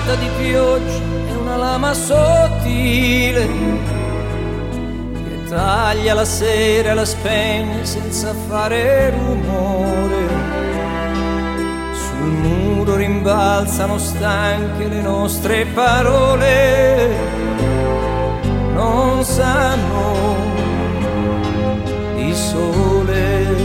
gettata di pioggia è una lama sottile che taglia la sera e la spegne senza fare rumore. Sul muro rimbalzano stanche le nostre parole, non sanno di sole.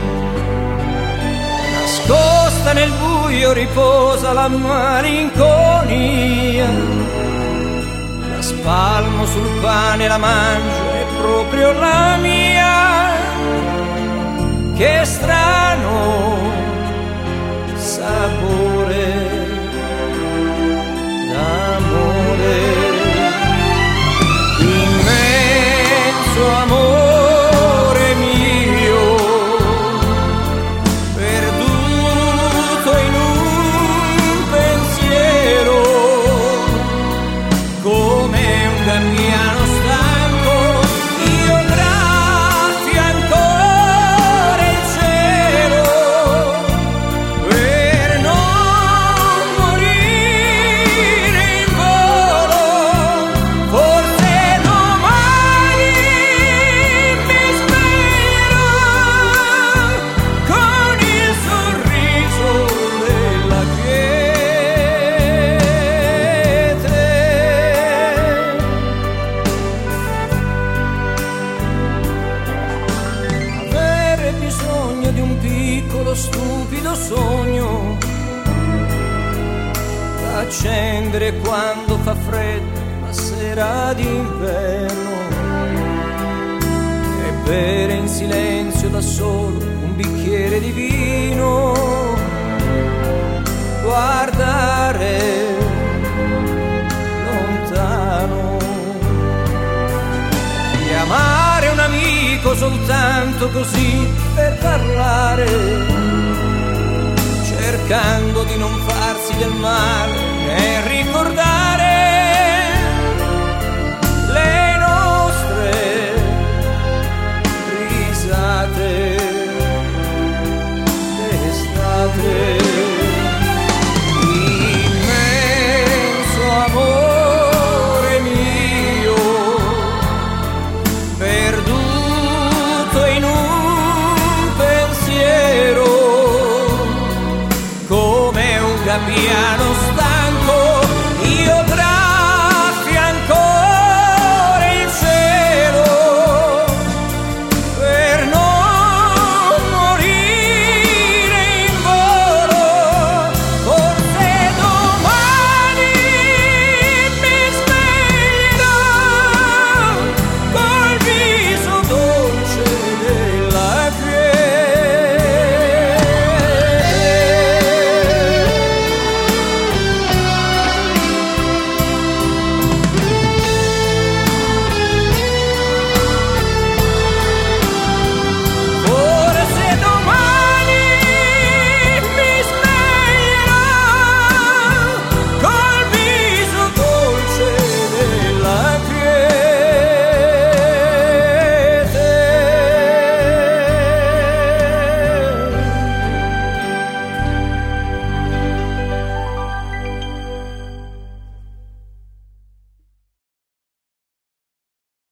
Nascosta nel buio riposa la malinconia, la spalmo sul pane, la mangio, è proprio la mia. Che strano sapore d'amore, immenso amore mio, perduto in un pensiero, come un gabbiano stanco, io graffio ancora il cielo per non morire in volo. Forse domani mi sveglierò con il sorriso della quiete. Avere bisogno di un piccolo stupido sogno da accendere quando fa freddo la sera d'inverno e bere in silenzio da solo un bicchiere di vino, guardare lontano, chiamare un amico soltanto così per parlare, cercando di non farsi del male e